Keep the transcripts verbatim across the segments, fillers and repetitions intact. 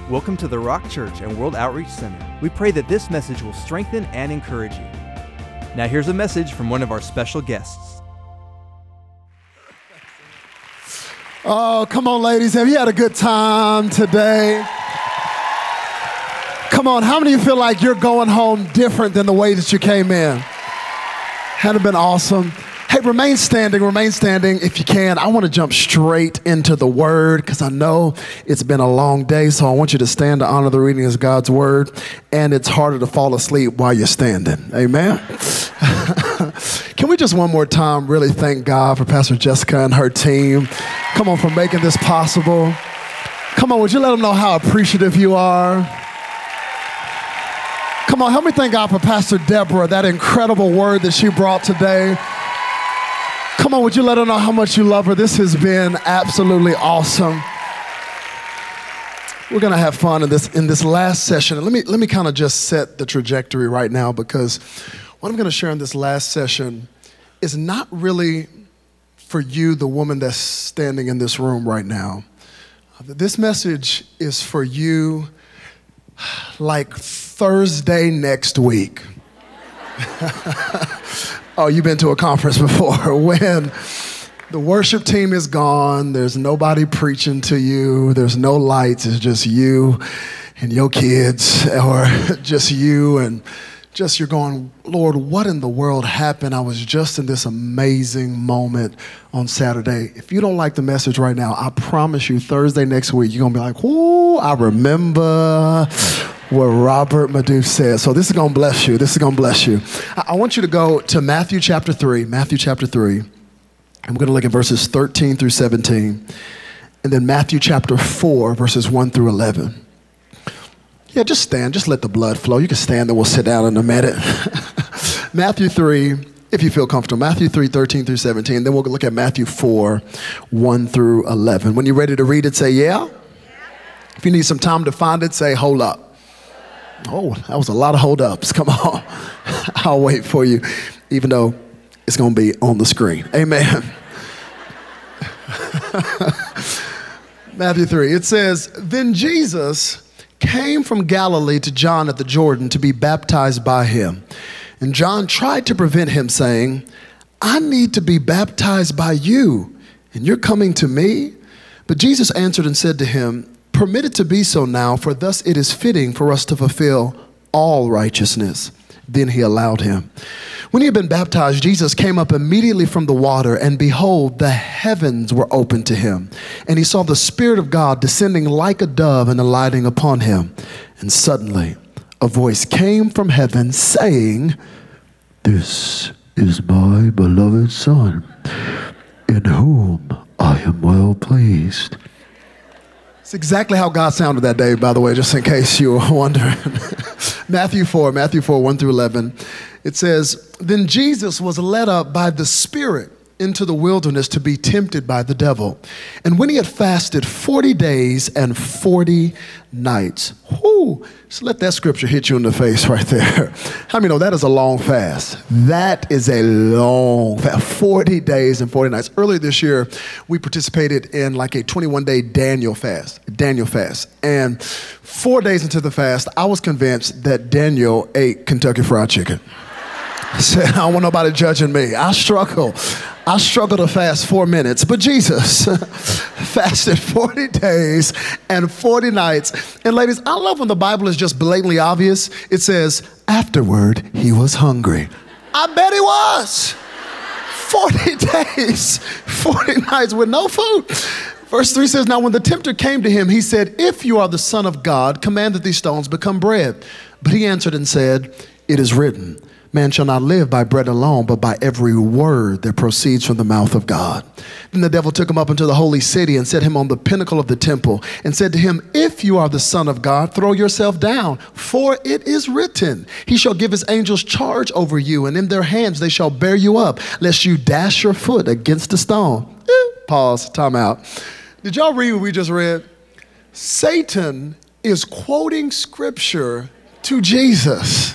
Welcome to the Rock Church and World Outreach Center. We pray that this message will strengthen and encourage you. Now here's a message from one of our special guests. Oh, come on, ladies. Have you had a good time today? Come on, how many of you feel like you're going home different than the way that you came in? Hadn't it been awesome? Hey, remain standing, remain standing if you can. I want to jump straight into the Word because I know it's been a long day, so I want you to stand to honor the reading of God's Word, and it's harder to fall asleep while you're standing. Amen? Can we just one more time really thank God for Pastor Jessica and her team? Come on, for making this possible. Come on, would you let them know how appreciative you are? Come on, help me thank God for Pastor Deborah, that incredible word that she brought today. Come on, would you let her know how much you love her? This has been absolutely awesome. We're gonna have fun in this in this last session. And let me let me kind of just set the trajectory right now, because what I'm gonna share in this last session is not really for you, the woman that's standing in this room right now. This message is for you like Thursday next week. Oh, you've been to a conference before when the worship team is gone, there's nobody preaching to you, there's no lights, it's just you and your kids, or just you and just you're going, Lord, what in the world happened? I was just in this amazing moment on Saturday. If you don't like the message right now, I promise you Thursday next week, you're going to be like, whoo, I remember what Robert Madu said. So this is going to bless you. This is going to bless you. I, I want you to go to Matthew chapter three, Matthew chapter three. I'm going to look at verses thirteen through seventeen. And then Matthew chapter four, verses one through eleven. Yeah, just stand. Just let the blood flow. You can stand, then we'll sit down in a minute. Matthew three, if you feel comfortable. Matthew three, thirteen through seventeen. Then we'll look at Matthew four, one through eleven. When you're ready to read it, say yeah. If you need some time to find it, say hold up. Oh, that was a lot of hold ups. Come on. I'll wait for you, even though it's going to be on the screen. Amen. Matthew three, it says, Then Jesus came from Galilee to John at the Jordan to be baptized by him. And John tried to prevent him, saying, I need to be baptized by you, and you're coming to me? But Jesus answered and said to him, Permit it to be so now, for thus it is fitting for us to fulfill all righteousness. Then he allowed him. When he had been baptized, Jesus came up immediately from the water, and behold, the heavens were opened to him. And he saw the Spirit of God descending like a dove and alighting upon him. And suddenly a voice came from heaven saying, This is my beloved Son, in whom I am well pleased. It's exactly how God sounded that day, by the way, just in case you were wondering. Matthew four, Matthew four, one through eleven. It says, Then Jesus was led up by the Spirit into the wilderness to be tempted by the devil. And when he had fasted forty days and forty nights, whoo, so let that scripture hit you in the face right there. How many know that is a long fast? That is a long fast, forty days and forty nights. Earlier this year, we participated in like a twenty-one day Daniel fast, Daniel fast. And four days into the fast, I was convinced that Daniel ate Kentucky Fried Chicken. I said, I don't want nobody judging me. I struggle. I struggle to fast four minutes, but Jesus fasted forty days and forty nights. And ladies, I love when the Bible is just blatantly obvious. It says, afterward, he was hungry. I bet he was. forty days, forty nights with no food. Verse three says, Now when the tempter came to him, he said, If you are the Son of God, command that these stones become bread. But he answered and said, It is written, Man shall not live by bread alone, but by every word that proceeds from the mouth of God. Then the devil took him up into the holy city and set him on the pinnacle of the temple and said to him, If you are the Son of God, throw yourself down, for it is written, He shall give his angels charge over you, and in their hands they shall bear you up, lest you dash your foot against a stone. Eh, pause, time out. Did y'all read what we just read? Satan is quoting scripture to Jesus.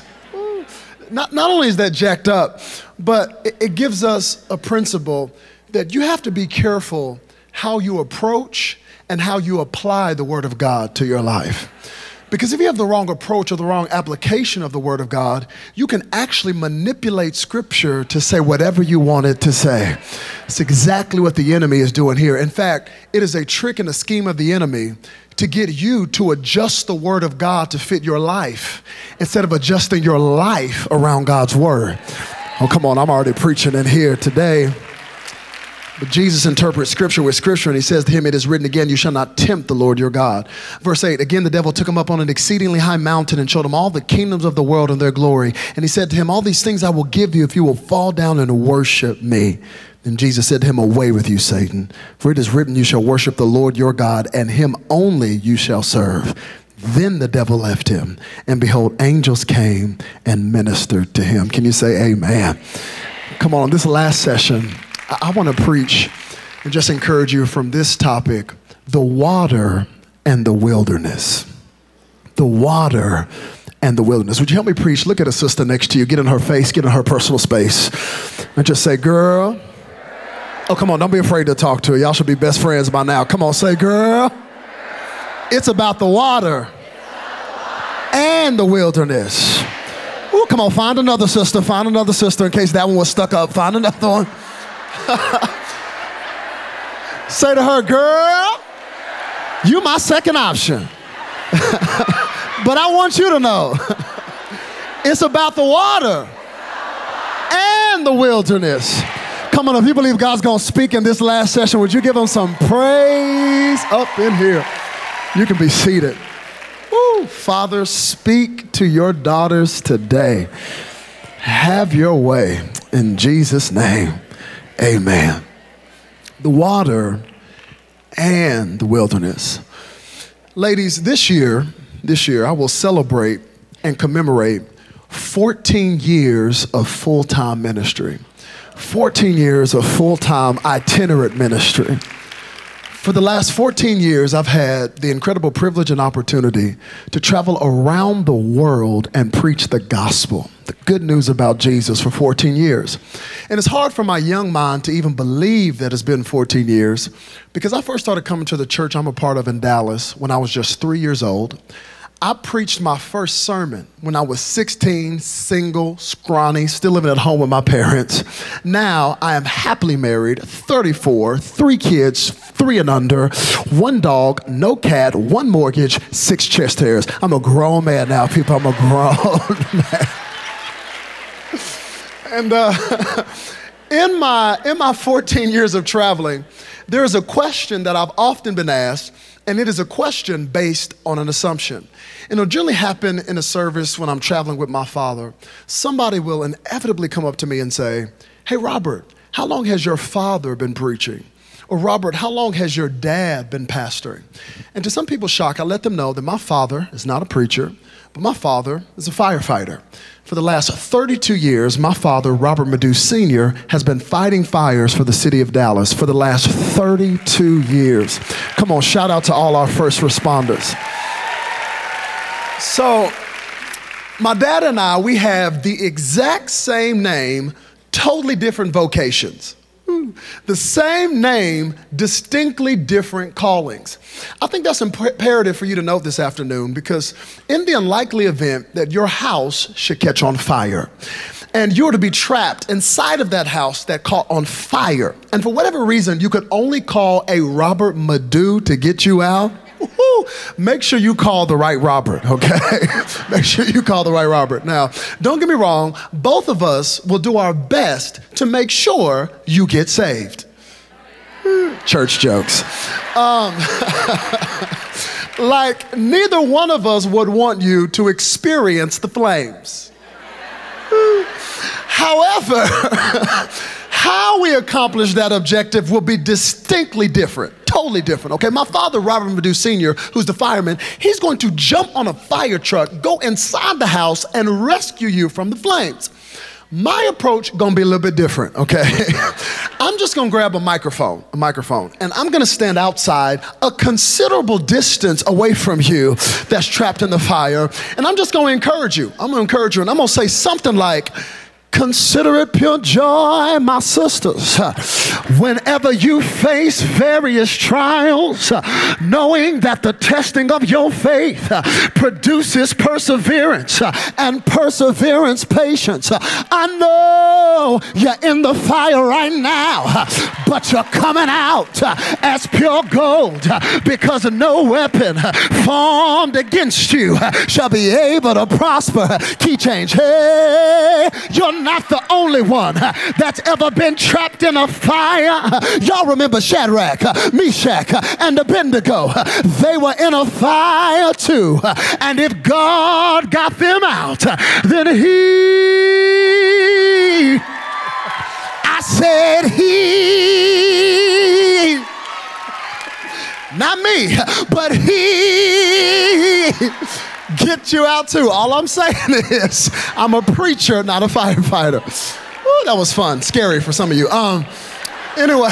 Not, not only is that jacked up, but it, it gives us a principle that you have to be careful how you approach and how you apply the Word of God to your life. Because if you have the wrong approach or the wrong application of the Word of God, you can actually manipulate Scripture to say whatever you want it to say. It's exactly what the enemy is doing here. In fact, it is a trick and a scheme of the enemy to get you to adjust the Word of God to fit your life instead of adjusting your life around God's Word. Oh, come on, I'm already preaching in here today. But Jesus interprets Scripture with Scripture, and he says to him, it is written again, you shall not tempt the Lord your God. Verse eight, again, the devil took him up on an exceedingly high mountain and showed him all the kingdoms of the world and their glory. And he said to him, all these things I will give you if you will fall down and worship me. Then Jesus said to him, away with you, Satan. For it is written, you shall worship the Lord your God, and him only you shall serve. Then the devil left him, and behold, angels came and ministered to him. Can you say amen? Come on, this last session, I, I want to preach and just encourage you from this topic, the water and the wilderness. The water and the wilderness. Would you help me preach? Look at a sister next to you. Get in her face, get in her personal space, and just say, girl. Oh, come on, don't be afraid to talk to her. Y'all should be best friends by now. Come on, say, girl. It's about the water and the wilderness. Oh, come on, find another sister. Find another sister in case that one was stuck up. Find another one. Say to her, girl, you my second option. But I want you to know, it's about the water and the wilderness. Come on, if you believe God's going to speak in this last session, would you give him some praise up in here? You can be seated. Woo. Father, speak to your daughters today. Have your way. In Jesus' name, amen. The water and the wilderness. Ladies, this year, this year, I will celebrate and commemorate fourteen years of full-time ministry. fourteen years of full-time itinerant ministry. For the last fourteen years, I've had the incredible privilege and opportunity to travel around the world and preach the gospel, the good news about Jesus for fourteen years. And it's hard for my young mind to even believe that it's been fourteen years because I first started coming to the church I'm a part of in Dallas when I was just three years old. I preached my first sermon when I was sixteen, single, scrawny, still living at home with my parents. Now I am happily married, thirty-four, three kids, three and under, one dog, no cat, one mortgage, six chest hairs. I'm a grown man now, people. I'm a grown man. And uh, in my in my fourteen years of traveling, there is a question that I've often been asked, and it is a question based on an assumption. And it'll generally happen in a service when I'm traveling with my father. Somebody will inevitably come up to me and say, hey, Robert, how long has your father been preaching? Or Robert, how long has your dad been pastoring? And to some people's shock, I let them know that my father is not a preacher, but my father is a firefighter. For the last thirty-two years, my father, Robert Madu Senior, has been fighting fires for the city of Dallas for the last thirty-two years. Come on, shout out to all our first responders. So, my dad and I, we have the exact same name, totally different vocations. The same name, distinctly different callings. I think that's imperative for you to know this afternoon because in the unlikely event that your house should catch on fire and you're to be trapped inside of that house that caught on fire, and for whatever reason you could only call a Robert Madu to get you out, woo-hoo, make sure you call the right Robert, okay? Make sure you call the right Robert. Now, don't get me wrong, both of us will do our best to make sure you get saved. Church jokes. Um, like, neither one of us would want you to experience the flames. However, how we accomplish that objective will be distinctly different. Totally different, okay? My father, Robert Madu Senior, who's the fireman, he's going to jump on a fire truck, go inside the house, and rescue you from the flames. My approach gonna be a little bit different, okay? I'm just gonna grab a microphone, a microphone, and I'm gonna stand outside a considerable distance away from you that's trapped in the fire, and I'm just gonna encourage you. I'm gonna encourage you, and I'm gonna say something like, Consider it pure joy, my sisters, whenever you face various trials, knowing that the testing of your faith produces perseverance, and perseverance, patience. I know you're in the fire right now, but you're coming out as pure gold, because no weapon formed against you shall be able to prosper. Key change. Hey, you're not the only one that's ever been trapped in a fire. Y'all remember Shadrach, Meshach, and Abednego? They were in a fire too. And if God got them out, then he, I said he, not me, but he get you out too. All I'm saying is I'm a preacher, not a firefighter. Ooh, that was fun. Scary for some of you. Um, anyway,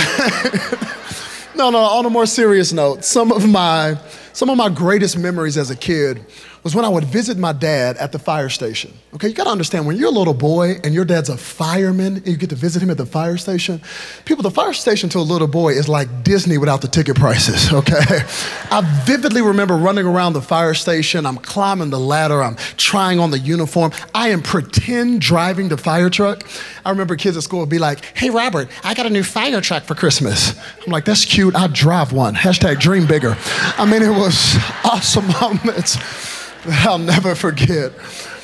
no, no, on a more serious note, some of my some of my greatest memories as a kid was when I would visit my dad at the fire station. Okay, you gotta understand, when you're a little boy and your dad's a fireman and you get to visit him at the fire station, people, the fire station to a little boy is like Disney without the ticket prices, okay? I vividly remember running around the fire station. I'm climbing the ladder. I'm trying on the uniform. I am pretend driving the fire truck. I remember kids at school would be like, hey, Robert, I got a new fire truck for Christmas. I'm like, that's cute. I drive one. Hashtag dream bigger. I mean, it was awesome moments that I'll never forget.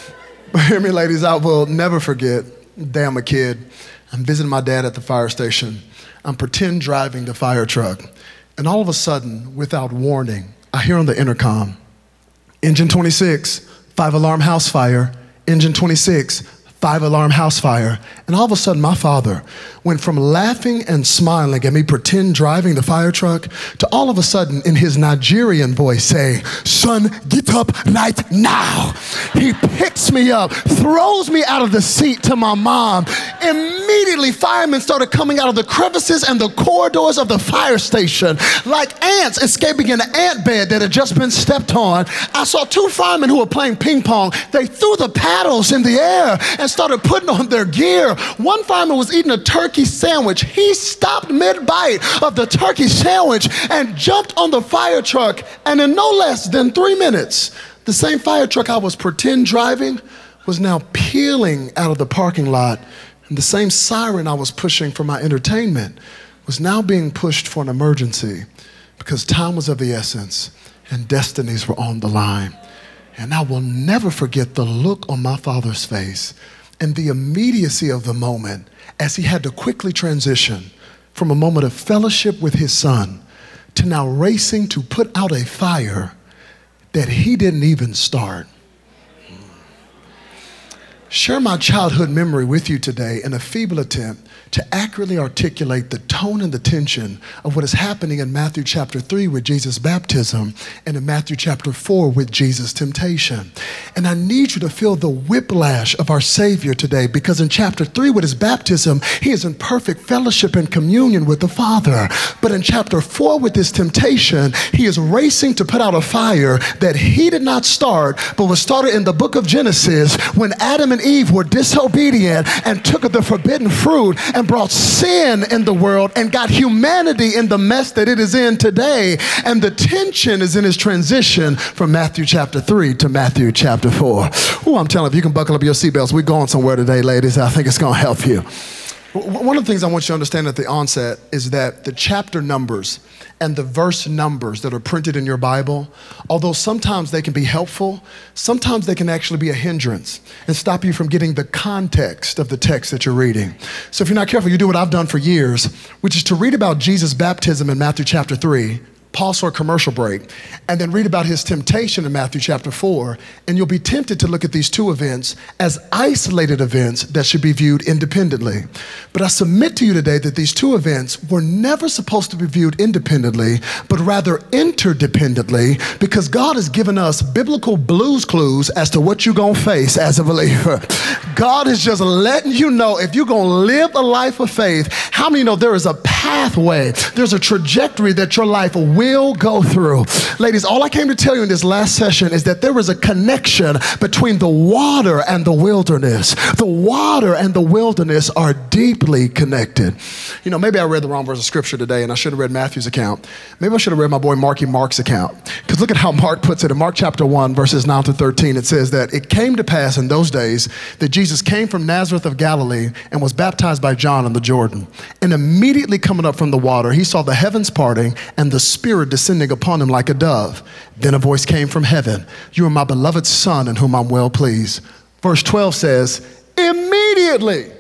But hear me, ladies, I will never forget. Day I'm a kid. I'm visiting my dad at the fire station. I'm pretend driving the fire truck. And all of a sudden, without warning, I hear on the intercom, engine twenty-six, five alarm house fire, engine twenty-six, five alarm house fire. And all of a sudden, my father went from laughing and smiling at me pretend driving the fire truck to all of a sudden in his Nigerian voice saying, son, get up right now. He picks me up, throws me out of the seat to my mom. Immediately, firemen started coming out of the crevices and the corridors of the fire station like ants escaping an ant bed that had just been stepped on. I saw two firemen who were playing ping pong. They threw the paddles in the air and started putting on their gear. One fireman was eating a turkey sandwich. He stopped mid-bite of the turkey sandwich and jumped on the fire truck. And in no less than three minutes, the same fire truck I was pretend driving was now peeling out of the parking lot. And the same siren I was pushing for my entertainment was now being pushed for an emergency, because time was of the essence and destinies were on the line. And I will never forget the look on my father's face and the immediacy of the moment as he had to quickly transition from a moment of fellowship with his son to now racing to put out a fire that he didn't even start. Share my childhood memory with you today in a feeble attempt to accurately articulate the tone and the tension of what is happening in Matthew chapter three with Jesus' baptism and in Matthew chapter four with Jesus' temptation. And I need you to feel the whiplash of our Savior today, because in chapter three with his baptism, he is in perfect fellowship and communion with the Father. But in chapter four with his temptation, he is racing to put out a fire that he did not start, but was started in the book of Genesis when Adam and Eve were disobedient and took of the forbidden fruit and brought sin in the world and got humanity in the mess that it is in today. And the tension is in his transition from Matthew chapter three to Matthew chapter four. Oh, I'm telling you, if you can buckle up your seatbelts, we're going somewhere today, ladies. I think it's going to help you. One of the things I want you to understand at the onset is that the chapter numbers and the verse numbers that are printed in your Bible, although sometimes they can be helpful, sometimes they can actually be a hindrance and stop you from getting the context of the text that you're reading. So if you're not careful, you do what I've done for years, which is to read about Jesus' baptism in Matthew chapter three, pause for a commercial break, and then read about his temptation in Matthew chapter four, and you'll be tempted to look at these two events as isolated events that should be viewed independently. But I submit to you today that these two events were never supposed to be viewed independently, but rather interdependently, because God has given us biblical Blue's Clues as to what you're gonna face as a believer. God is just letting you know, if you're gonna live a life of faith, how many know there is a path pathway. There's a trajectory that your life will go through. Ladies, all I came to tell you in this last session is that there is a connection between the water and the wilderness. The water and the wilderness are deeply connected. You know, maybe I read the wrong verse of scripture today and I should have read Matthew's account. Maybe I should have read my boy Marky Mark's account. Because look at how Mark puts it. In Mark chapter one, verses nine to thirteen, it says that it came to pass in those days that Jesus came from Nazareth of Galilee and was baptized by John in the Jordan. And immediately coming up from the water, he saw the heavens parting and the Spirit descending upon him like a dove. Then a voice came from heaven, "You are my beloved Son in whom I'm well pleased." Verse twelve says, immediately,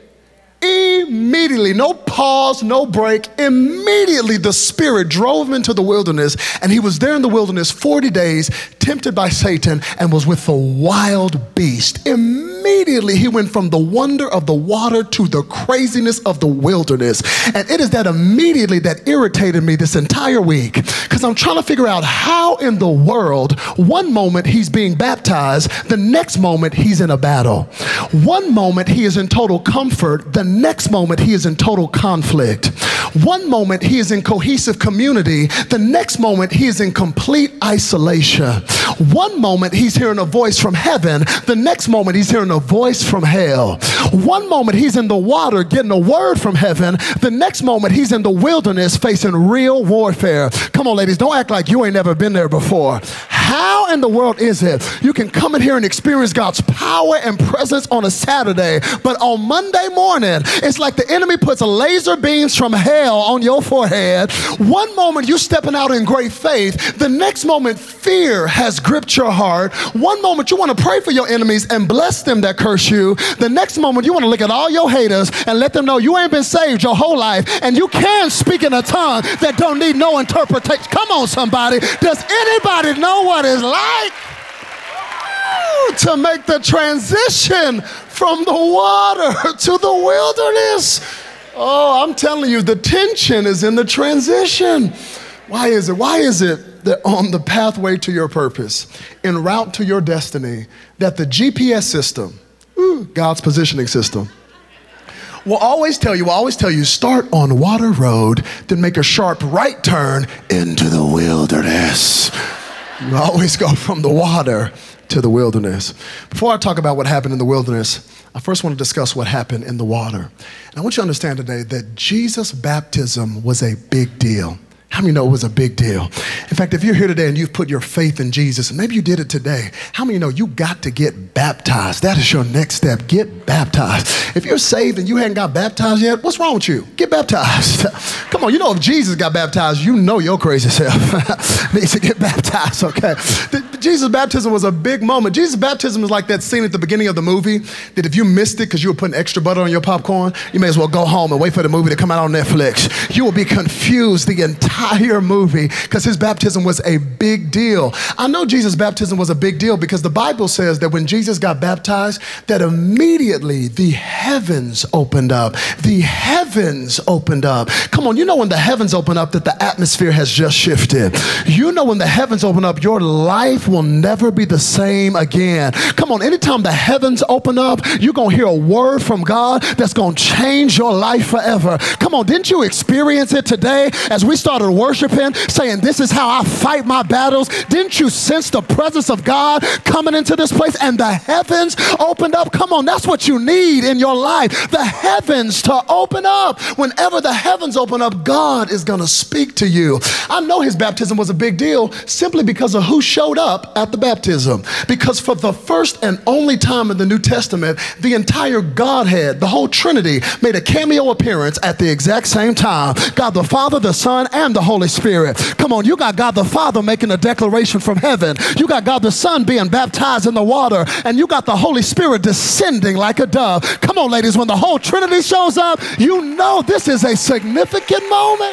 immediately, no pause, no break, immediately the Spirit drove him into the wilderness, and he was there in the wilderness forty days, tempted by Satan, and was with the wild beast. Immediately he went from the wonder of the water to the craziness of the wilderness. And it is that immediately that irritated me this entire week, because I'm trying to figure out how in the world, one moment he's being baptized, the next moment he's in a battle. One moment he is in total comfort, the next moment he is in total conflict. One moment he is in cohesive community, the next moment he is in complete isolation. One moment he's hearing a voice from heaven, the next moment he's hearing a voice from hell. One moment he's in the water getting a word from heaven, the next moment he's in the wilderness facing real warfare. Come on, ladies, don't act like you ain't never been there before. How in the world is it you can come in here and experience God's power and presence on a Saturday, but on Monday morning, it's like the enemy puts laser beams from hell on your forehead. One moment you're stepping out in great faith, the next moment fear has gripped your heart. One moment you want to pray for your enemies and bless them that curse you. The next moment you want to look at all your haters and let them know you ain't been saved your whole life and you can speak in a tongue that don't need no interpretation. Come on, somebody. Does anybody know what it's like to make the transition from the water to the wilderness? Oh, I'm telling you, the tension is in the transition. Why is it? Why is it that on the pathway to your purpose, en route to your destiny, that the G P S system, ooh, God's positioning system, will always tell you, will always tell you, start on Water Road, then make a sharp right turn into the wilderness. You always go from the water to the wilderness. Before I talk about what happened in the wilderness, I first want to discuss what happened in the water. And I want you to understand today that Jesus' baptism was a big deal. How many know it was a big deal? In fact, if you're here today and you've put your faith in Jesus, and maybe you did it today, how many know you got to get baptized? That is your next step. Get baptized. If you're saved and you hadn't got baptized yet, what's wrong with you? Get baptized. Come on, you know if Jesus got baptized, you know your crazy self needs to get baptized, okay? Jesus' baptism was a big moment. Jesus' baptism is like that scene at the beginning of the movie that if you missed it because you were putting extra butter on your popcorn, you may as well go home and wait for the movie to come out on Netflix. You will be confused the entire movie because his baptism was a big deal. I know Jesus' baptism was a big deal because the Bible says that when Jesus got baptized, that immediately the heavens opened up. The heavens opened up. Come on, you know when the heavens open up that the atmosphere has just shifted. You know when the heavens open up, your life will never be the same again. Come on, anytime the heavens open up, you're going to hear a word from God that's going to change your life forever. Come on, didn't you experience it today as we started worshiping, saying, this is how I fight my battles? Didn't you sense the presence of God coming into this place and the heavens opened up? Come on, that's what you need in your life. The heavens to open up. Whenever the heavens open up, God is going to speak to you. I know his baptism was a big deal simply because of who showed up at the baptism. Because for the first and only time in the New Testament, the entire Godhead, the whole Trinity, made a cameo appearance at the exact same time. God the Father, the Son, and the Holy Spirit. Come on, you got God the Father making a declaration from heaven. You got God the Son being baptized in the water, and you got the Holy Spirit descending like a dove. Come on, ladies, when the whole Trinity shows up, you know this is a significant moment.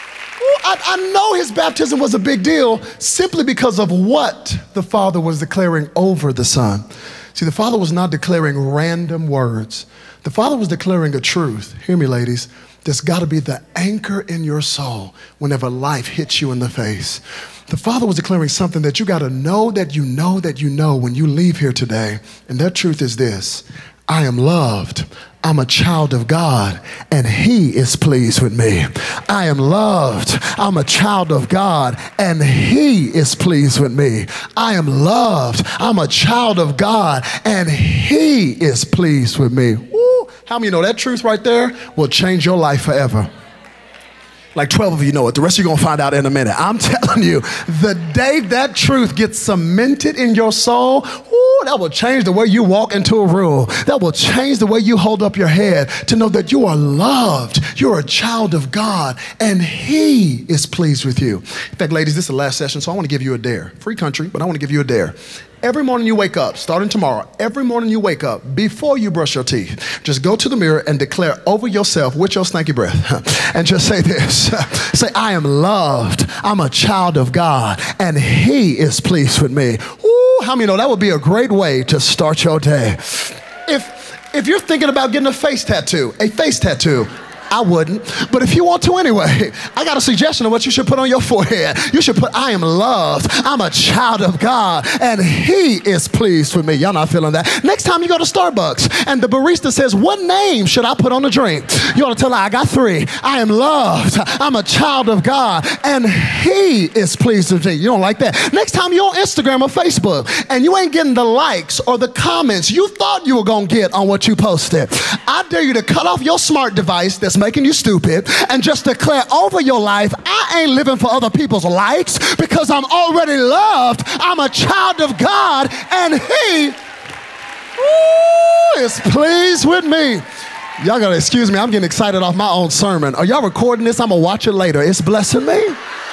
I, I know his baptism was a big deal simply because of what the Father was declaring over the Son. See, the Father was not declaring random words. The Father was declaring a truth. Hear me, ladies. There's got to be the anchor in your soul whenever life hits you in the face. The Father was declaring something that you got to know that you know that you know when you leave here today. And that truth is this: I am loved, I'm a child of God, and he is pleased with me. I am loved. I'm a child of God, and he is pleased with me. I am loved. I'm a child of God, and he is pleased with me. Woo. How many know that truth right there will change your life forever? Like twelve of you know it. The rest of you are going to find out in a minute. I'm telling you, the day that truth gets cemented in your soul, ooh, that will change the way you walk into a room. That will change the way you hold up your head to know that you are loved. You're a child of God, and he is pleased with you. In fact, ladies, this is the last session, so I want to give you a dare. Free country, but I want to give you a dare. Every morning you wake up, starting tomorrow, every morning you wake up, before you brush your teeth, just go to the mirror and declare over yourself with your stanky breath and just say this. Say, I am loved. I'm a child of God, and he is pleased with me. Ooh, how many know that would be a great way to start your day? If, if you're thinking about getting a face tattoo, a face tattoo, I wouldn't, but if you want to anyway, I got a suggestion of what you should put on your forehead. You should put, I am loved, I'm a child of God, and he is pleased with me. Y'all not feeling that? Next time you go to Starbucks and the barista says, what name should I put on the drink? You ought to tell her, I got three. I am loved, I'm a child of God, and he is pleased with me. You don't like that? Next time you're on Instagram or Facebook and you ain't getting the likes or the comments you thought you were going to get on what you posted, I dare you to cut off your smart device that's making you stupid and just declare over your life, I ain't living for other people's likes because I'm already loved. I'm a child of God, and he ooh, is pleased with me. Y'all gotta excuse me, I'm getting excited off my own sermon. Are y'all recording this? I'm gonna watch it later. It's blessing me.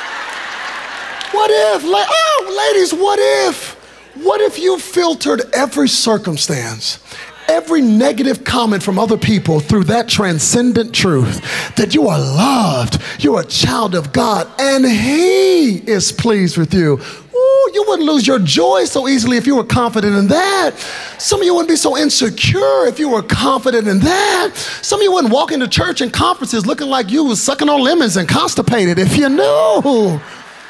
What if, la- oh, ladies, what if? What if you filtered every circumstance, every negative comment from other people through that transcendent truth that you are loved, you're a child of God, and he is pleased with you? Ooh, you wouldn't lose your joy so easily if you were confident in that. Some of you wouldn't be so insecure if you were confident in that. Some of you wouldn't walk into church and conferences looking like you was sucking on lemons and constipated if you knew.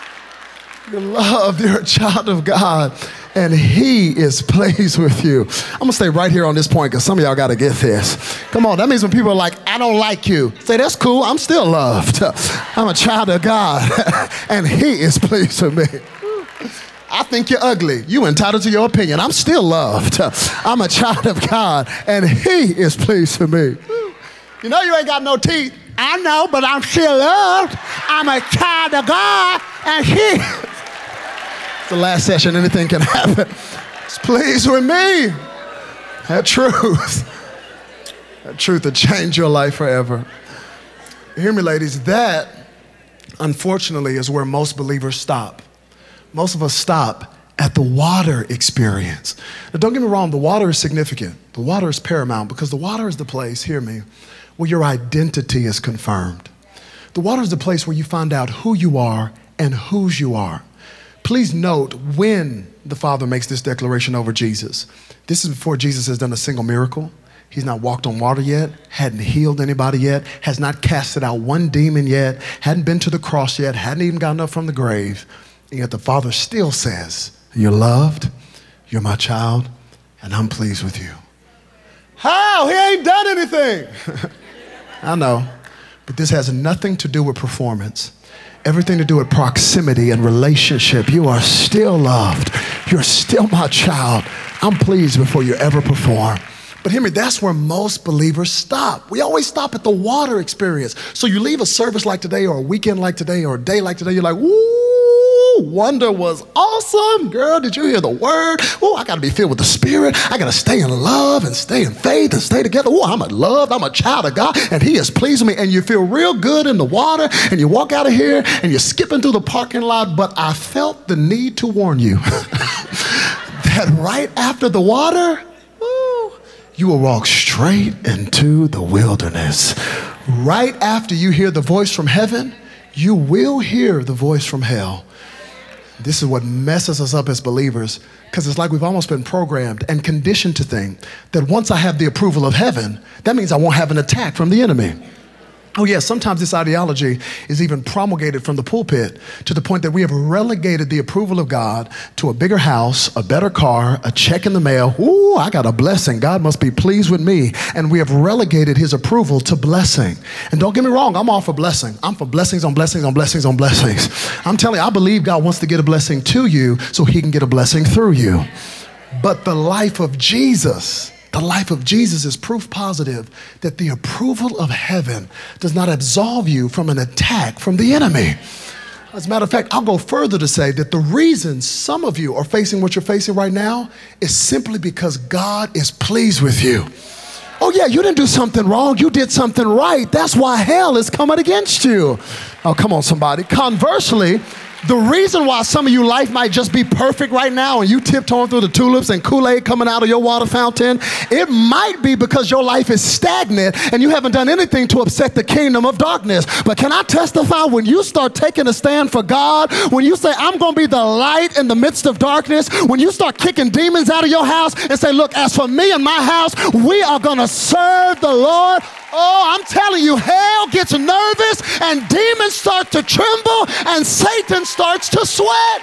You're loved, you're a child of God, and he is pleased with you. I'm gonna stay right here on this point because some of y'all gotta get this. Come on, that means when people are like, I don't like you, say, that's cool, I'm still loved. I'm a child of God, and he is pleased with me. I think you're ugly. You entitled to your opinion. I'm still loved. I'm a child of God, and he is pleased with me. You know you ain't got no teeth. I know, but I'm still loved. I'm a child of God, and he... The last session, anything can happen. It's pleased with me. That truth, that truth that changed your life forever. Hear me, ladies, that, unfortunately, is where most believers stop. Most of us stop at the water experience. Now, don't get me wrong, the water is significant. The water is paramount because the water is the place, hear me, where your identity is confirmed. The water is the place where you find out who you are and whose you are. Please note when the Father makes this declaration over Jesus. This is before Jesus has done a single miracle. He's not walked on water yet, hadn't healed anybody yet, has not casted out one demon yet, hadn't been to the cross yet, hadn't even gotten up from the grave. And yet the Father still says, you're loved, you're my child, and I'm pleased with you. How? He ain't done anything. I know, but this has nothing to do with performance. Everything to do with proximity and relationship. You are still loved. You're still my child. I'm pleased before you ever perform. But hear me, that's where most believers stop. We always stop at the water experience. So you leave a service like today or a weekend like today or a day like today, you're like, woo, wonder was awesome. Girl, did you hear the word? Oh, I got to be filled with the Spirit. I got to stay in love and stay in faith and stay together. Oh, I'm a loved, I'm a child of God, and he is pleased with me. And you feel real good in the water, and you walk out of here, and you're skipping through the parking lot. But I felt the need to warn you that right after the water, you will walk straight into the wilderness. Right after you hear the voice from heaven, you will hear the voice from hell. This is what messes us up as believers, because it's like we've almost been programmed and conditioned to think that once I have the approval of heaven, that means I won't have an attack from the enemy. Oh yeah, sometimes this ideology is even promulgated from the pulpit to the point that we have relegated the approval of God to a bigger house, a better car, a check in the mail. Ooh, I got a blessing. God must be pleased with me. And we have relegated his approval to blessing. And don't get me wrong, I'm all for blessing. I'm for blessings on blessings on blessings on blessings. I'm telling you, I believe God wants to get a blessing to you so he can get a blessing through you. But the life of Jesus, the life of Jesus is proof positive that the approval of heaven does not absolve you from an attack from the enemy. As a matter of fact, I'll go further to say that the reason some of you are facing what you're facing right now is simply because God is pleased with you. Oh yeah, you didn't do something wrong. You did something right. That's why hell is coming against you. Oh, come on, somebody. Conversely, the reason why some of you life might just be perfect right now and you tiptoeing through the tulips and Kool-Aid coming out of your water fountain, it might be because your life is stagnant and you haven't done anything to upset the kingdom of darkness. But can I testify, when you start taking a stand for God, when you say, I'm going to be the light in the midst of darkness, when you start kicking demons out of your house and say, look, as for me and my house, we are going to serve the Lord. Oh, I'm telling you, hell gets nervous and demons start to tremble and Satan starts to sweat.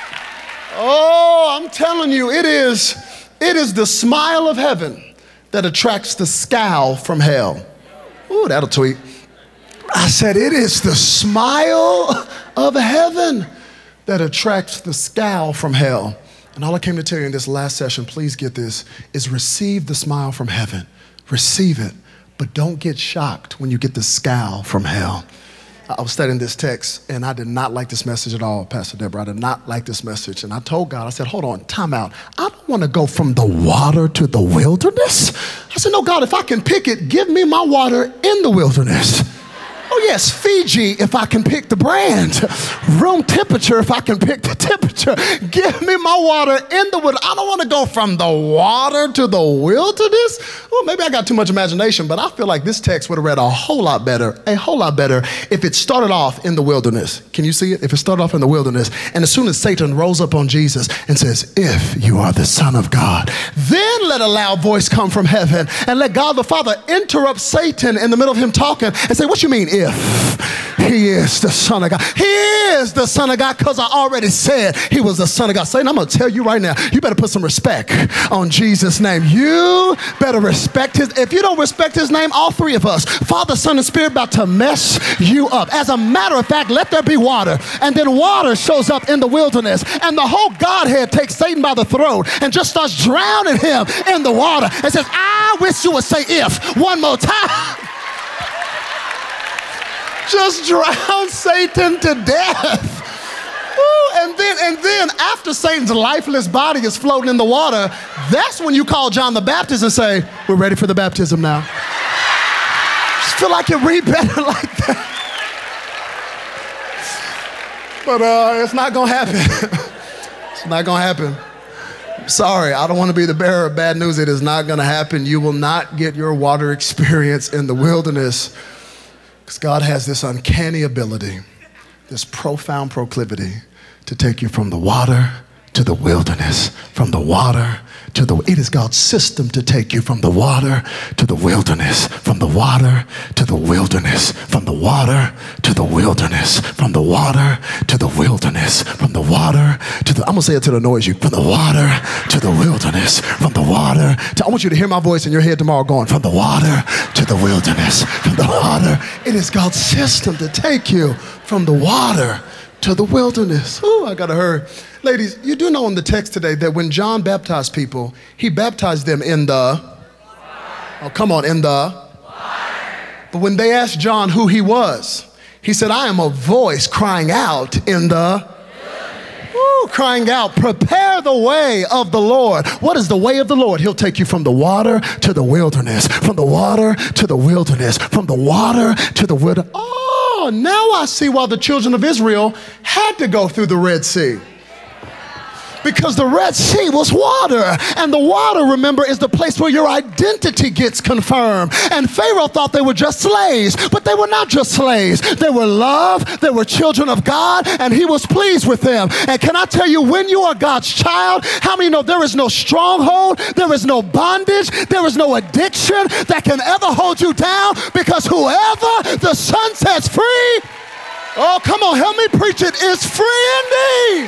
Oh, I'm telling you, it is, it is the smile of heaven that attracts the scowl from hell. Ooh, that'll tweet. I said, it is the smile of heaven that attracts the scowl from hell. And all I came to tell you in this last session, please get this, is receive the smile from heaven. Receive it. But don't get shocked when you get the scowl from hell. I was studying this text, and I did not like this message at all, Pastor Deborah. I did not like this message. And I told God, I said, hold on, time out. I don't want to go from the water to the wilderness. I said, no, God, if I can pick it, give me my water in the wilderness. Oh, yes, Fiji, if I can pick the brand. Room temperature, if I can pick the temperature. Give me my water in the wilderness. I don't want to go from the water to the wilderness. Well, maybe I got too much imagination, but I feel like this text would have read a whole lot better, a whole lot better if it started off in the wilderness. Can you see it? If it started off in the wilderness, and as soon as Satan rolls up on Jesus and says, if you are the Son of God, then let a loud voice come from heaven and let God the Father interrupt Satan in the middle of him talking and say, what you mean, if? If he is the Son of God. He is the Son of God because I already said he was the Son of God. Satan, I'm going to tell you right now, you better put some respect on Jesus' name. You better respect his. If you don't respect his name, all three of us, Father, Son, and Spirit, about to mess you up. As a matter of fact, let there be water. And then water shows up in the wilderness. And the whole Godhead takes Satan by the throat and just starts drowning him in the water and says, I wish you would say if one more time. Just drown Satan to death. Ooh, and then, and then after Satan's lifeless body is floating in the water, that's when you call John the Baptist and say, we're ready for the baptism now. Just feel like you read better like that. But uh, it's not going to happen. It's not going to happen. I'm sorry, I don't want to be the bearer of bad news. It is not going to happen. You will not get your water experience in the wilderness. Because God has this uncanny ability, this profound proclivity to take you from the water to the wilderness, from the water to the, it is God's system to take you from the water to the wilderness, from the water to the wilderness, from the water to the wilderness, from the water to the wilderness, from the water to the, I'm gonna say it till it annoys you, from the water to the wilderness, from the water to, I want you to hear my voice in your head tomorrow going, from the water to the wilderness, from the water. It is God's system to take you from the water to the wilderness. Ooh, I gotta hurry. Ladies, you do know in the text today that when John baptized people, he baptized them in the, water. Oh, come on, in the, water. But when they asked John who he was, he said, I am a voice crying out in the, woo, crying out, prepare the way of the Lord. What is the way of the Lord? He'll take you from the water to the wilderness, from the water to the wilderness, from the water to the wilderness. Oh, now I see why the children of Israel had to go through the Red Sea. Because the Red Sea was water. And the water, remember, is the place where your identity gets confirmed. And Pharaoh thought they were just slaves, but they were not just slaves. They were loved, they were children of God, and he was pleased with them. And can I tell you, when you are God's child, how many know there is no stronghold, there is no bondage, there is no addiction that can ever hold you down, because whoever the Son sets free, oh, come on, help me preach it, is free indeed.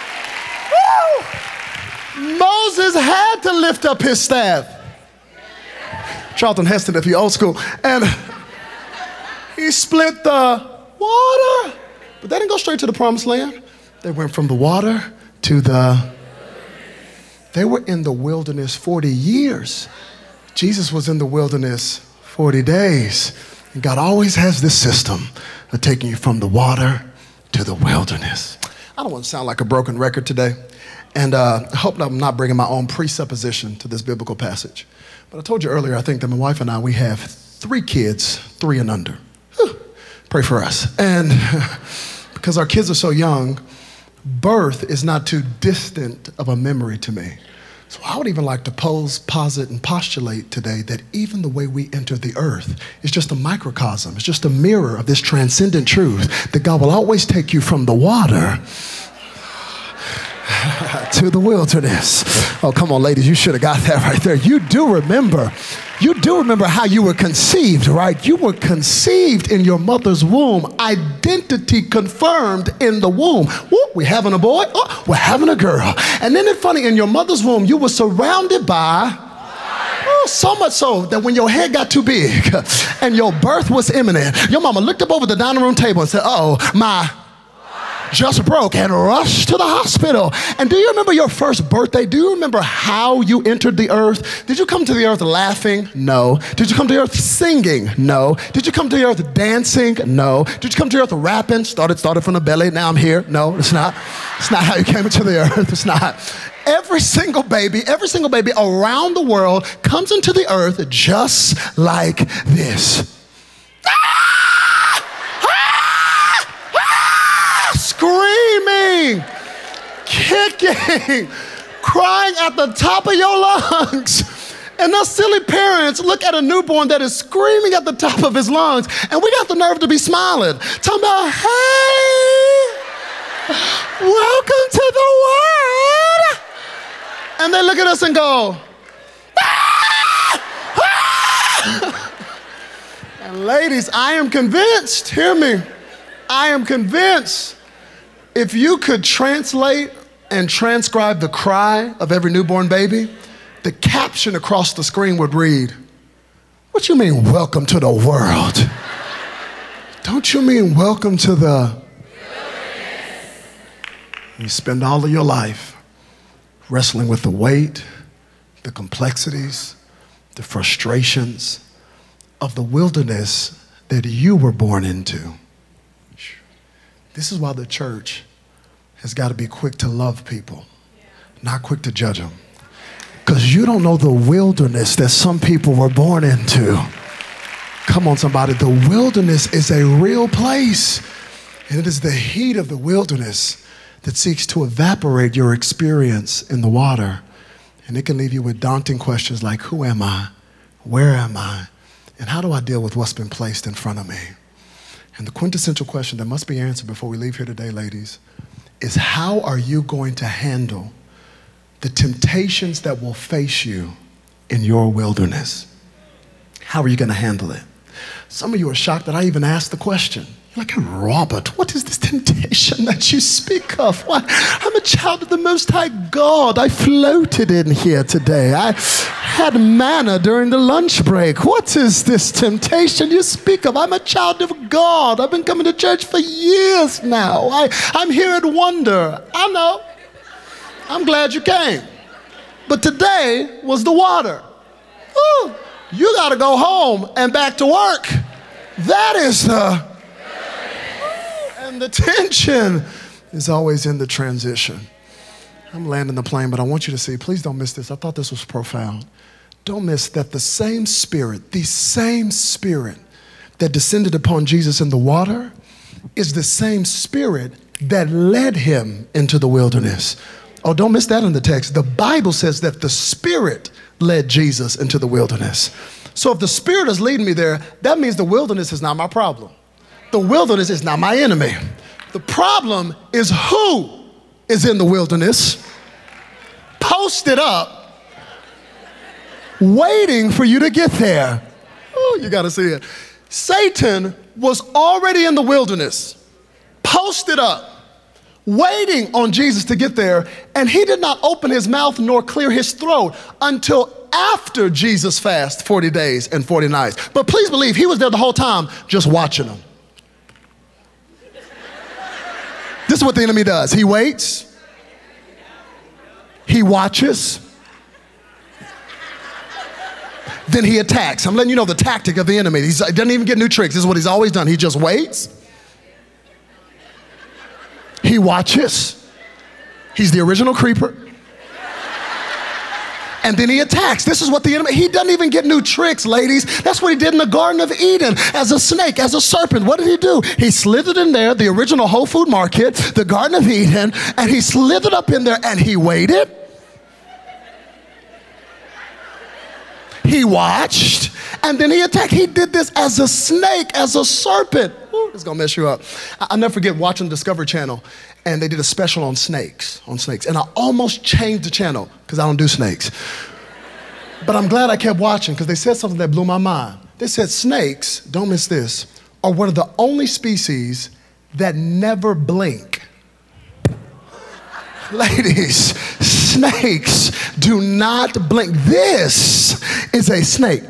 Woo! Moses had to lift up his staff. Charlton Heston, if you're old school. And he split the water. But they didn't go straight to the promised land. They went from the water to the... They were in the wilderness forty years. Jesus was in the wilderness forty days. And God always has this system of taking you from the water to the wilderness. I don't want to sound like a broken record today. And uh, I hope I'm not bringing my own presupposition to this biblical passage. But I told you earlier, I think that my wife and I, we have three kids, three and under. Whew. Pray for us. And because our kids are so young, birth is not too distant of a memory to me. So I would even like to pose, posit, and postulate today that even the way we enter the earth is just a microcosm. It's just a mirror of this transcendent truth that God will always take you from the water to the wilderness. Oh, come on, ladies, you should have got that right there. You do remember. You do remember how you were conceived, right? You were conceived in your mother's womb. Identity confirmed in the womb. Woo, we're having a boy. Oh, we're having a girl. And then it's funny, in your mother's womb, you were surrounded by, oh, so much so that when your head got too big and your birth was imminent, your mama looked up over the dining room table and said, uh-oh, my just broke, and rushed to the hospital. And do you remember your first birthday? Do you remember how you entered the earth? Did you come to the earth laughing? No. Did you come to the earth singing? No. Did you come to the earth dancing? No. Did you come to the earth rapping? Started, started from the belly, now I'm here. No, it's not. It's not how you came into the earth. It's not. Every single baby, every single baby around the world comes into the earth just like this. Screaming, kicking, crying at the top of your lungs. And those silly parents look at a newborn that is screaming at the top of his lungs, and we got the nerve to be smiling, talking about, hey, welcome to the world. And they look at us and go, ah! Ah! And ladies, I am convinced, hear me, I am convinced if you could translate and transcribe the cry of every newborn baby, the caption across the screen would read, what you mean, welcome to the world? Don't you mean welcome to the wilderness? You spend all of your life wrestling with the weight, the complexities, the frustrations of the wilderness that you were born into. This is why the church has got to be quick to love people, not quick to judge them. Because you don't know the wilderness that some people were born into. Come on, somebody. The wilderness is a real place. And it is the heat of the wilderness that seeks to evaporate your experience in the water. And it can leave you with daunting questions like, who am I? Where am I? And how do I deal with what's been placed in front of me? And the quintessential question that must be answered before we leave here today, ladies, is how are you going to handle the temptations that will face you in your wilderness? How are you going to handle it? Some of you are shocked that I even asked the question. You're like, Robert, what is this temptation that you speak of? Why, I'm a child of the Most High God. I floated in here today. I had manna during the lunch break. What is this temptation you speak of? I'm a child of God. I've been coming to church for years now. I, I'm here at Wonder. I know. I'm glad you came. But today was the water. Ooh, you got to go home and back to work. That is the... And the tension is always in the transition. I'm landing the plane, but I want you to see, please don't miss this. I thought this was profound. Don't miss that the same spirit, the same spirit that descended upon Jesus in the water is the same spirit that led him into the wilderness. Oh, don't miss that in the text. The Bible says that the Spirit led Jesus into the wilderness. So if the Spirit is leading me there, that means the wilderness is not my problem. The wilderness is not my enemy. The problem is who is in the wilderness, posted up, waiting for you to get there. Oh, you got to see it. Satan was already in the wilderness, posted up, waiting on Jesus to get there, and he did not open his mouth nor clear his throat until after Jesus fasted forty days and forty nights. But please believe he was there the whole time just watching them. This is what the enemy does. He waits, he watches, then he attacks. I'm letting you know the tactic of the enemy. He's, he doesn't even get new tricks. This is what he's always done. He just waits, he watches, he's the original creeper, and then he attacks. This is what the enemy, he doesn't even get new tricks, ladies. That's what he did in the Garden of Eden as a snake, as a serpent. What did he do? He slithered in there, the original Whole Food Market, the Garden of Eden, and he slithered up in there and he waited. He watched, and then he attacked. He did this as a snake, as a serpent. Ooh, it's gonna mess you up. I'll never forget watching the Discovery Channel, and they did a special on snakes, on snakes. And I almost changed the channel because I don't do snakes. But I'm glad I kept watching because they said something that blew my mind. They said snakes, don't miss this, are one of the only species that never blink. Ladies, snakes do not blink. This is a snake.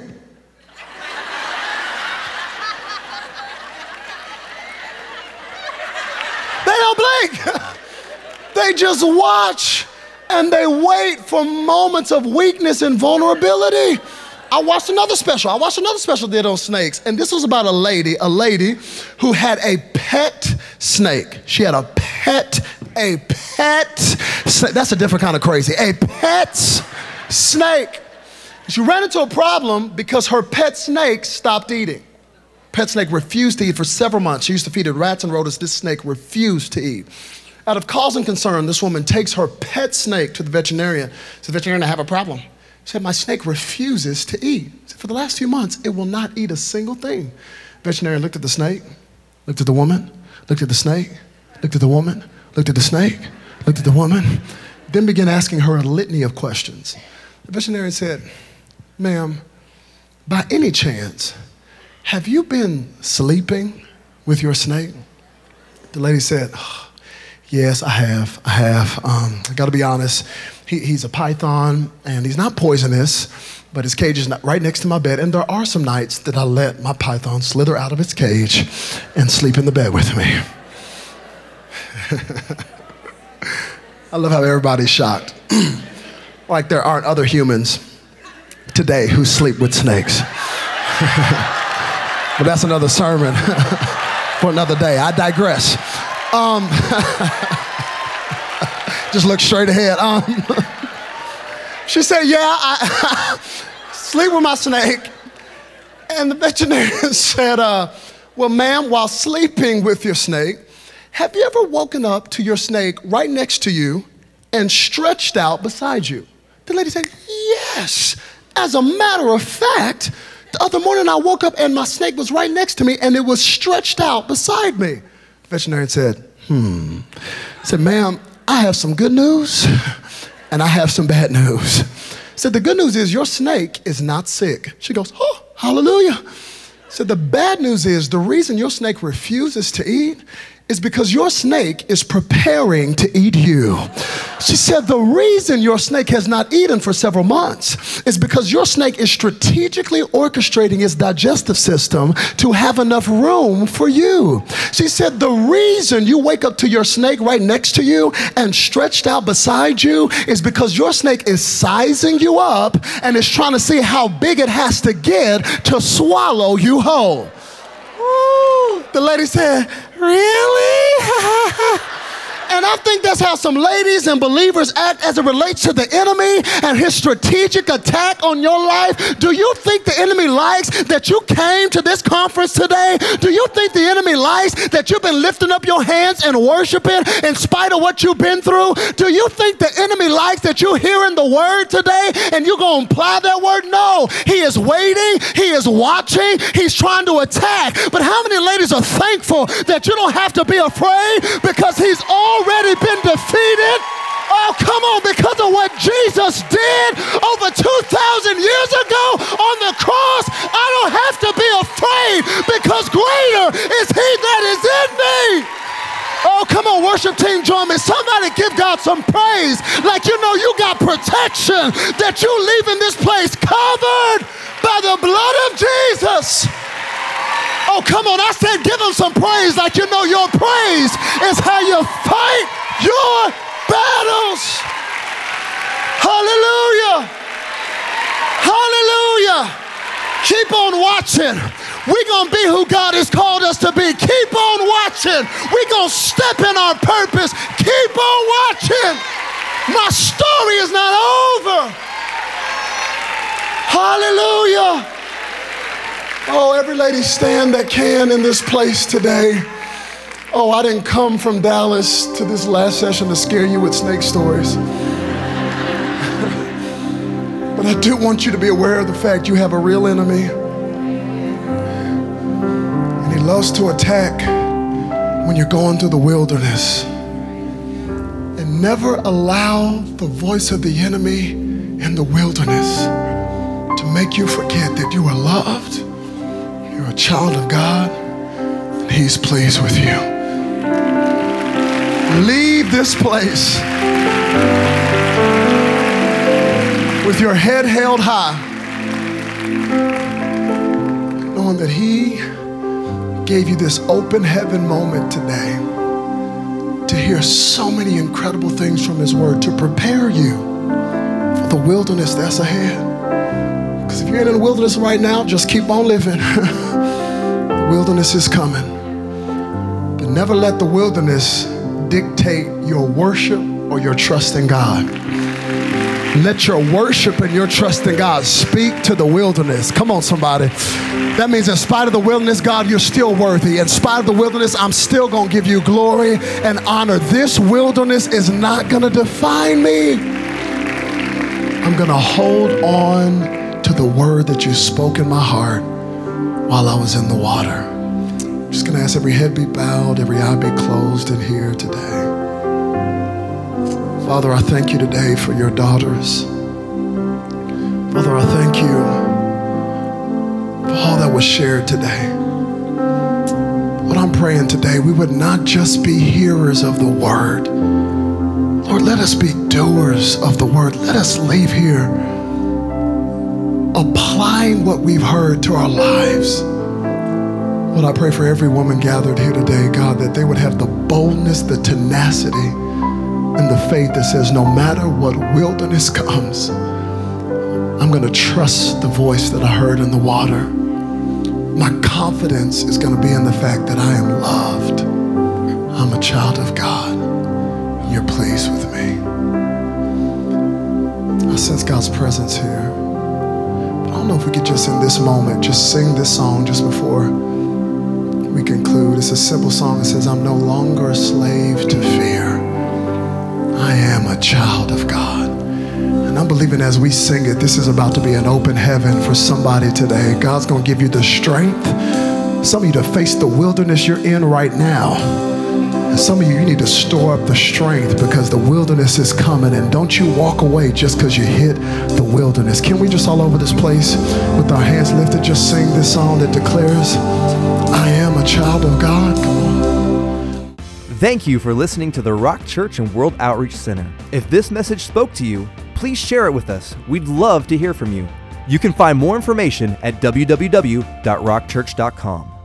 They don't blink. They just watch and they wait for moments of weakness and vulnerability. I watched another special. I watched another special they did on snakes, and this was about a lady, a lady who had a pet snake. She had a pet, a pet snake. That's a different kind of crazy. A pet snake. She ran into a problem because her pet snake stopped eating. Pet snake refused to eat for several months. She used to feed it rats and rodents. This snake refused to eat. Out of cause and concern, this woman takes her pet snake to the veterinarian. Said, veterinarian, I have a problem. She said, my snake refuses to eat. Said, for the last few months, it will not eat a single thing. Veterinarian looked at the snake, looked at the woman, looked at the snake, looked at the woman, looked at the snake, looked at the woman, then began asking her a litany of questions. The veterinarian said, ma'am, by any chance, have you been sleeping with your snake? The lady said, oh, yes, I have, I have. Um, I gotta be honest, he, he's a python and he's not poisonous, but his cage is not right next to my bed. And there are some nights that I let my python slither out of its cage and sleep in the bed with me. I love how everybody's shocked. Like there aren't other humans today who sleep with snakes. But that's another sermon for another day. I digress. Um, just look straight ahead. Um, she said, yeah, I sleep with my snake. And the veterinarian said, uh, well, ma'am, while sleeping with your snake, have you ever woken up to your snake right next to you and stretched out beside you? The lady said, yes. As a matter of fact, the other morning I woke up and my snake was right next to me and it was stretched out beside me. The veterinarian said, hmm. I said, ma'am, I have some good news and I have some bad news. I said, the good news is your snake is not sick. She goes, oh, hallelujah. I said, the bad news is the reason your snake refuses to eat is because your snake is preparing to eat you. She said the reason your snake has not eaten for several months is because your snake is strategically orchestrating its digestive system to have enough room for you. She said the reason you wake up to your snake right next to you and stretched out beside you is because your snake is sizing you up and is trying to see how big it has to get to swallow you whole. Ooh, the lady said, really? And I think that's how some ladies and believers act as it relates to the enemy and his strategic attack on your life. Do you think the enemy likes that you came to this conference today? Do you think the enemy likes that you've been lifting up your hands and worshiping in spite of what you've been through? Do you think the enemy likes that you're hearing the word today and you're going to apply that word? No. He is waiting. He is watching. He's trying to attack. But how many ladies are thankful that you don't have to be afraid because he's already been defeated? Oh, come on, because of what Jesus did over two thousand years ago on the cross, I don't have to be afraid because greater is he that is in me. Oh, come on, worship team, join me. Somebody give God some praise like you know you got protection, that you leaving this place covered by the blood of Jesus. Oh, come on, I said give him some praise like you know your praise is how you fight your battles. Hallelujah. Hallelujah. Keep on watching. We're going to be who God has called us to be. Keep on watching. We're going to step in our purpose. Keep on watching. My story is not over. Hallelujah. Oh, every lady stand that can in this place today. Oh, I didn't come from Dallas to this last session to scare you with snake stories. But I do want you to be aware of the fact you have a real enemy. And he loves to attack when you're going through the wilderness. And never allow the voice of the enemy in the wilderness to make you forget that you are loved, you're a child of God, and he's pleased with you. Leave this place with your head held high, knowing that he gave you this open heaven moment today to hear so many incredible things from his word to prepare you for the wilderness that's ahead. Because if you're in the wilderness right now, just keep on living. The wilderness is coming. But never let the wilderness dictate your worship or your trust in God. Let your worship and your trust in God speak to the wilderness. Come on, somebody. That means in spite of the wilderness, God, you're still worthy. In spite of the wilderness, I'm still going to give you glory and honor. This wilderness is not going to define me. I'm going to hold on to the word that you spoke in my heart while I was in the water. I'm just going to ask every head be bowed, every eye be closed in here today. Father, I thank you today for your daughters. Father, I thank you for all that was shared today. What I'm praying today, we would not just be hearers of the word. Lord, let us be doers of the word. Let us leave here applying what we've heard to our lives. Lord, I pray for every woman gathered here today, God, that they would have the boldness, the tenacity, and the faith that says no matter what wilderness comes, I'm going to trust the voice that I heard in the water. My confidence is going to be in the fact that I am loved. I'm a child of God. And you're pleased with me. I sense God's presence here. But I don't know if we could just in this moment just sing this song just before we conclude. It's a simple song that says, I'm no longer a slave to fear. I am a child of God. And I'm believing as we sing it, this is about to be an open heaven for somebody today. God's going to give you the strength, some of you to face the wilderness you're in right now. And some of you, you need to store up the strength because the wilderness is coming. And don't you walk away just because you hit the wilderness. Can we just all over this place with our hands lifted just sing this song that declares, I am a child of God? Come on. Thank you for listening to the Rock Church and World Outreach Center. If this message spoke to you, please share it with us. We'd love to hear from you. You can find more information at w w w dot rock church dot com.